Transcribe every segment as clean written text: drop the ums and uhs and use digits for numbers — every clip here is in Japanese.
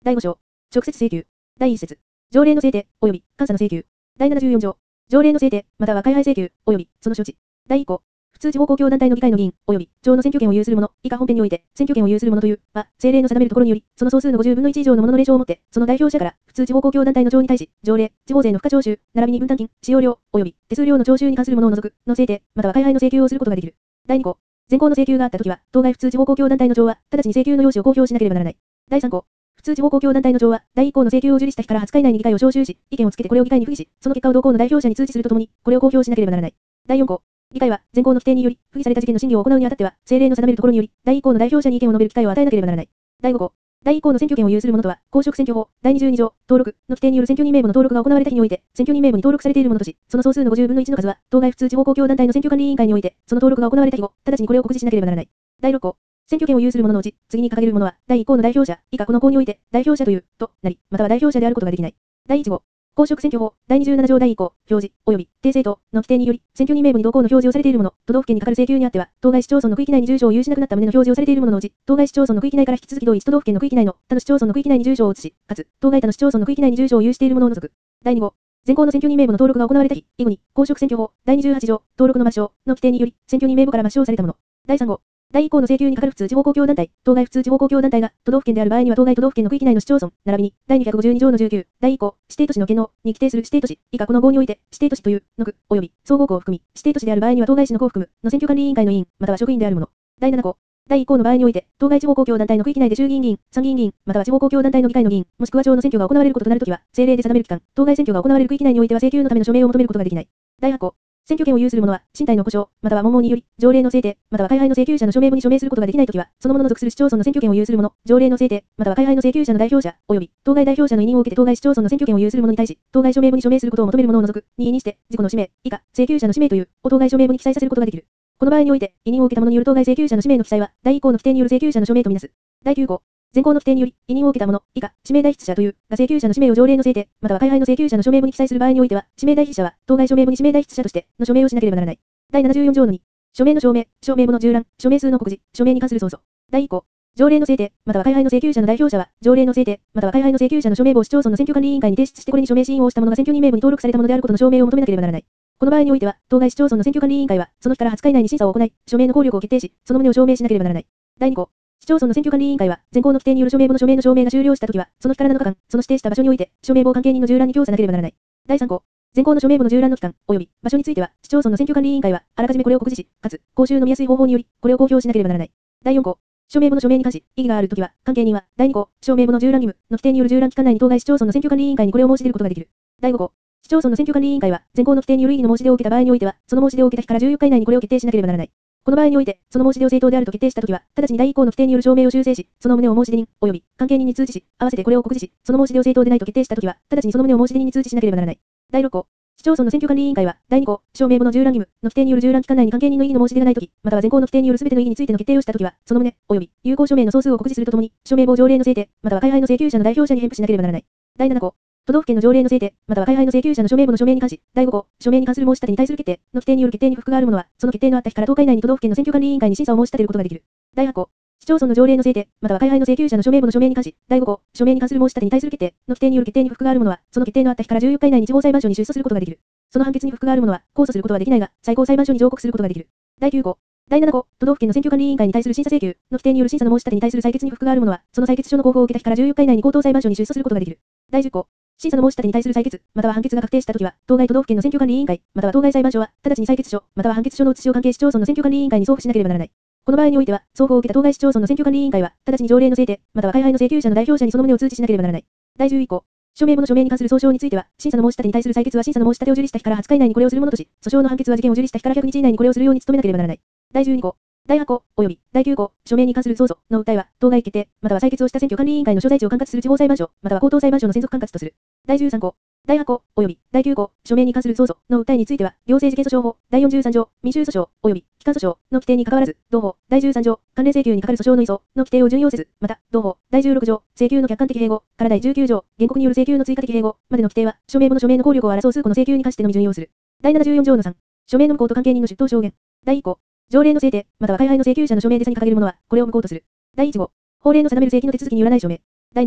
第5章。直接請求。第1節。条例の制定、及び監査の請求。第74条。条例の制定、または開廃請求、及びその処置。第1項。普通地方公共団体の議会の議員、及び町の選挙権を有する者、以下本編において、選挙権を有する者という、は、政令の定めるところにより、その総数の50分の1以上のものの令状をもって、その代表者から、普通地方公共団体の町に対し、条例、地方税の付加徴収、並びに分担金、使用料、及び手数料の徴収に関するものを除く、の制定、または開廃の請求をすることができる。第2項。前項の請求があったときは、当該普通地方公共団体の町は、直ちに請求の用紙を公表しなければならない。第3項。普通地方公共団体の町は、第1項の請求を受理した日から20日以内に議会を招集し、意見をつけてこれを議会に付議し、その結果を同項の代表者に通知するとともに、これを公表しなければならない。第4項。議会は、前項の規定により、付議された事件の審議を行うにあたっては、政令の定めるところにより、第1項の代表者に意見を述べる機会を与えなければならない。第5項。第1項の選挙権を有する者とは、公職選挙法、第22条、登録の規定による選挙人名簿の登録が行われた日において、選挙人名簿に登録されている者とし、その総数の50分の1の数は、当該普通地方公共団体の選挙管理委員会において、その登録が行われた日後、直ちにこれを告示しなければならない。第6項。選挙権を有する者のうち、次に掲げる者は、第1項の代表者、以下この項において、代表者という、となり、または代表者であることができない。第1号。公職選挙法、第27条第1項、表示、及び、定政党の規定により、選挙人名簿に同項の表示をされている者、都道府県にかかる請求にあっては、当該市町村の区域内に住所を有しなくなった旨の表示をされている者のうち、当該市町村の区域内から引き続き同一都道府県の区域内の他の市町村の区域内に住所を移し、かつ、当該他の市町村の区域内に住所を有している者を除く。第2号。前項の選挙人名簿の登録が行われた日、以後に、公職選挙法、第28条、登録の抹消の規定により、選挙人名簿から抹消された者。第3号。第1項の請求にかかる普通地方公共団体、当該普通地方公共団体が都道府県である場合には当該都道府県の区域内の市町村、並びに第252条の19、第1項、指定都市の権能に規定する指定都市、以下この号において、指定都市というの区及び総合区を含み、指定都市である場合には当該市の区を含むの選挙管理委員会の委員、または職員である者。第7項。第1項の場合において、当該地方公共団体の区域内で衆議院議員、参議院議員、または地方公共団体の議会の議員、もしくは町の選挙が行われることとなるときは、政令で定める期間、当該選挙が行われる区域内においては請求のための署名を求めることができない。第8項。選挙権を有する者は、身体の故障、または問題により、条例の制定、または開廃の請求者の署名簿に署名することができないときは、その者の属する市町村の選挙権を有する者、条例の制定、または開廃の請求者の代表者、及び、当該代表者の委任を受けて当該市町村の選挙権を有する者に対し、当該署名簿に署名することを求める者を除く、任意にして、自己の氏名、以下、請求者の氏名という、を当該署名簿に記載させることができる。この場合において、委任を受けた者による当該請求者の氏名の記載は、第1項の規定による請求者の署名とみなす。第9項。前項の規定により、委任を受けた者、以下、指名代筆者という、が請求者の氏名を条例の制定、または開廃の請求者の署名簿に記載する場合においては、指名代筆者は、当該署名簿に指名代筆者として、の署名をしなければならない。第74条の2、署名の証明、署名簿の従覧、署名数の告示、署名に関する操作。第1項。条例の制定、または開廃の請求者の代表者は、条例の制定、または開廃の請求者の署名簿を市町村の選挙管理委員会に提出してこれに署名し印を押した者が選挙人名簿に登録されたものであることの証明を求めなければならない。この場合においては、当該市町村の選挙管理委員会は、その日から20日以内に審査を行い、署名の効力を決定し、その旨を証明しなければならない。第2項。市町村の選挙管理委員会は、前項の規定による署名簿の署名の証明が終了したときは、その日から7日間、その指定した場所において、署名簿関係人の従覧に供さなければならない。第3項。前項の署名簿の従覧の期間、及び場所については、市町村の選挙管理委員会は、あらかじめこれを告示し、かつ、公衆の見やすい方法により、これを公表しなければならない。第4項。署名簿の署名に関し、異議があるときは、関係人は、第2項、署名簿の従覧義務の規定による従覧期間内に当該市町村の選挙管理委員会にこれを申し出ることができる。第5項。市町村の選挙管理委員会は、前項の規定による異議の申し出を受けた場合においては、その申し出を受けた日から14日以内にこれを決定しなければならない。この場合において、その申し出を正当であると決定したときは、直ちに第1項の規定による証明を修正し、その旨を申し出人、及び関係人に通知し、合わせてこれを告示し、その申し出を正当でないと決定したときは、直ちにその旨を申し出人に通知しなければならない。第6項。市町村の選挙管理委員会は、第2項、証明簿の従覧義務の規定による従覧期間内に関係人の異議の申し出がないとき、または前項の規定によるすべての異議についての決定をしたときは、その旨、及び有効署名の総数を告示するとともに、署名簿条例の制定、または開廃の請求者の代表者に返付しなければならない。第7項。都道府県の条例の制定、または開廃の請求者の署名簿の署名に関し、第5項、署名に関する申し立てに対する決定の規定による決定に不服がある者は、その決定のあった日から10日以内に都道府県の選挙管理委員会に審査を申し立てることができる。第8項。市町村の条例の制定、または開廃の請求者の署名簿の署名に関し、第5項、署名に関する申し立てに対する決定の規定による決定に不服がある者は、その決定のあった日から14日以内に地方裁判所に出訴することができる。その判決に不服がある者は、控訴することはできないが、最高裁判所に上告することができる。第9項。第7項、都道府県の選挙管理委員会に対する審査請求の規定による審査の申し立てに対する裁決に不服がある者は、その裁決書の交付を受けた日から14日以内に高等裁判所に出訴することができる。第10項。審査の申し立てに対する裁決、または判決が確定したときは、当該都道府県の選挙管理委員会、または当該裁判所は、直ちに裁決書、または判決書の写しを関係市町村の選挙管理委員会に送付しなければならない。この場合においては、送付を受けた当該市町村の選挙管理委員会は、直ちに条例の制定、または開廃の請求者の代表者にその旨を通知しなければならない。第11項。署名簿の署名に関する訴訟については、審査の申し立てに対する裁決は審査の申し立てを受理した日から20日以内にこれをするものとし、訴訟の判決は事件を受理した日から100日以内にこれをするように努めなければならない。第12項。第8項、及び第9項、署名に関する訴訟の訴えは、当該決定、または採決をした選挙管理委員会の所在地を管轄する地方裁判所、または高等裁判所の専属管轄とする。第13項。第8項、及び第9項、署名に関する訴訟の訴えについては、行政事件訴訟法第43条、民衆訴訟、及び機関訴訟の規定に関わらず、同法第13条、関連請求に係る訴訟の移送の規定を準用せず、また、同法第16条、請求の客観的併合から第19条、原告による請求の追加的併合までの規定は、署名簿の署名の効力を争う数個の請求に関してのみ準用する。第74条の3、署名の無効と関係人の出頭証言。第1項、条例の制定、または開廃の請求者の署名で差に掲げる者は、これを無効とする。第1号、法令の定める請求の手続きによらない署名。第2号、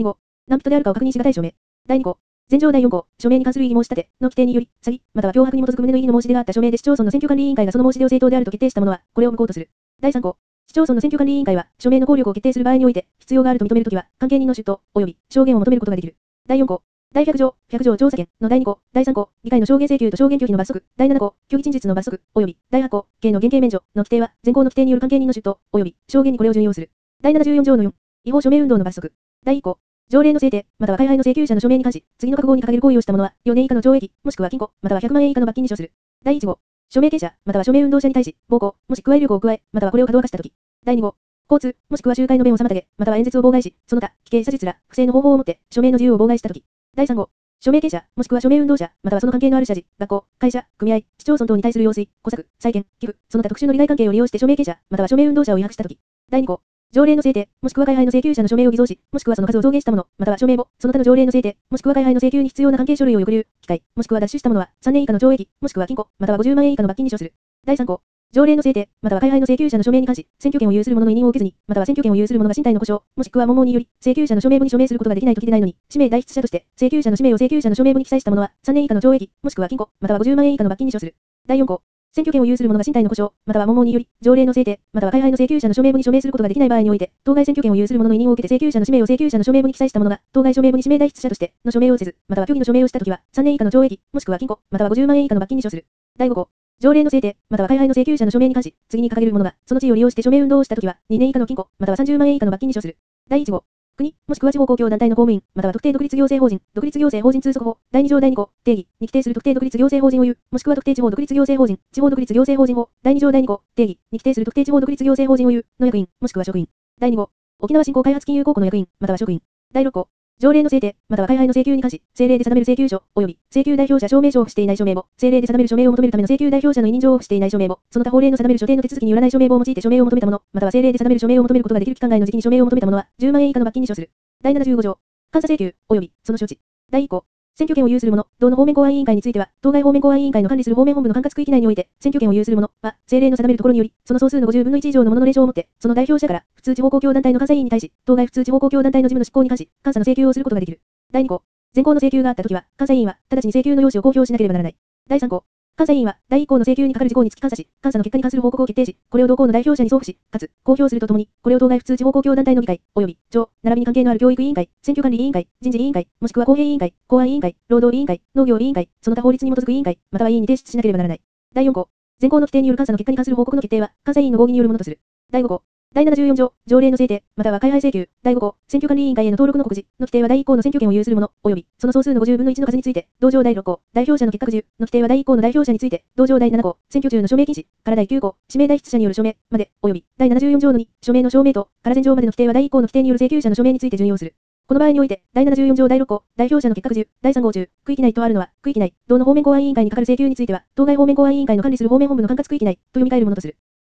何人であるかを確認しがたい証明。第2項。前条第4項、署名に関する異議申し立ての規定により、詐欺、または脅迫に基づく旨の異議の申し出があった署名で市町村の選挙管理委員会がその申し出を正当であると決定したものは、これを無効とする。第3項。市町村の選挙管理委員会は、署名の効力を決定する場合において、必要があると認めるときは、関係人の出頭、及び証言を求めることができる。第4項。第100条調査権の第2項、第3項、議会の証言請求と証言拒否の罰則、第7項、虚偽陳述の罰則、及び第8項、刑の減刑免除の規定は、前項の規定による関係人の出頭、及び証言にこれを準用する。第74条の4、違法署名運動の罰則。第1項。条例の制定、または改廃の請求者の署名に関し、次の各号に掲げる行為をした者は、4年以下の懲役、もしくは禁錮、または100万円以下の罰金に処する。第1号。署名権者、または署名運動者に対し、暴行、もしくは威力を加え、またはこれを過度化したとき。第2号。交通、もしくは集会の弁を妨げ、または演説を妨害し、その他、危険査述ら、不正の方法をもって、署名の自由を妨害したとき。第3号。署名権者、もしくは署名運動者、またはその関係のある社事、学校、会社、組合、市町村等に対する要請、工作、債権、寄付、その他特殊の利害関係を利用して署名権者、または署名運動者を違反したとき。第2項。条例の制定、もしくは改廃の請求者の署名を偽造し、もしくはその数を増減したもの、または署名簿、その他の条例の制定、もしくは改廃の請求に必要な関係書類を抑留、機械、もしくは奪取したものは、3年以下の懲役、もしくは禁錮、または50万円以下の罰金に処する。第3項。条例の制定、または改廃の請求者の署名に関し、選挙権を有する者の委任を受けずに、または選挙権を有する者が身体の故障、もしくは問題により、請求者の署名簿に署名することができないときでないのに、氏名代筆者として、請求者の氏名を請求者の署名簿に記載した者は、3年以下の懲役、もしくは禁錮、または50万円以下の罰金に処する。第4項。選挙権を有する者が身体の故障、または問題により、条例の制定、または改廃の請求者の署名簿に署名することができない場合において、当該選挙権を有する者の委任を受けて請求者の氏名を請求者の署名簿に記載した者が、当該署名簿に指名代筆者としての署名をせず、または虚偽の署名をしたときは、3年以下の懲役、もしくは禁錮、または50万円以下の罰金に処する。第5項。条例の制定、または改廃の請求者の署名に関し、次に掲げる者が、その地位を利用して署名運動をしたときは、2年以下の禁錮、または30万円以下の罰金に処する。第1号。国、もしくは地方公共団体の公務員、または特定独立行政法人、独立行政法人通則法、第2条第2項、定義、に規定する特定独立行政法人を有、もしくは特定地方独立行政法人、地方独立行政法人法、第2条第2項、定義、に規定する特定地方独立行政法人を有、の役員、もしくは職員。第2号。沖縄振興開発金融公庫の役員、または職員。第6項。条例の制定、または改廃の請求に関し、政令で定める請求書、及び請求代表者証明書を付していない署名簿、政令で定める署名を求めるための請求代表者の委任状を付していない署名簿、その他法令の定める所定の手続きによらない署名簿を用いて署名を求めた者、または政令で定める署名を求めることができる期間外の時期に署名を求めた者は、10万円以下の罰金に処する。第75条。監査請求、及びその処置。第1項。選挙権を有する者、同の方面公安委員会については、当該方面公安委員会の管理する方面本部の管轄区域内において、選挙権を有する者は、政令の定めるところにより、その総数の50分の1以上の者の令状をもって、その代表者から、普通地方公共団体の監査委員に対し、当該普通地方公共団体の事務の執行に関し、監査の請求をすることができる。第2項。前項の請求があったときは、監査委員は、直ちに請求の用紙を公表しなければならない。第3項。監査委員は、第1項の請求に係る事項につき監査し、監査の結果に関する報告を決定し、これを同項の代表者に送付し、かつ、公表するとともに、これを当該普通地方公共団体の議会、及び、町、並びに関係のある教育委員会、選挙管理委員会、人事委員会、もしくは公平委員会、公安委員会、労働委員会、農業委員会、その他法律に基づく委員会、または委員に提出しなければならない。第4項。前項の規定による監査の結果に関する報告の決定は、監査委員の合議によるものとする。第5項。第74条、条例の制定、または改廃請求。第5項、選挙管理委員会への登録の告示の規定は第1項の選挙権を有する者、及び、その総数の50分の1の数について、同条第6項、代表者の結果授の規定は第1項の代表者について、同条第7項、選挙中の署名禁止、から第9項、指名代筆者による署名、まで、及び、第74条の2、署名の証明等、から前条までの規定は第1項の規定による請求者の署名について準用する。この場合において、第74条第6項、代表者の結果授、第3号中、区域内とあるのは、区域内、同の方面公安委員会に係る請求については、当該方面公安委員会の管理する方面本部の管轄区域内、と読み替えるものとする。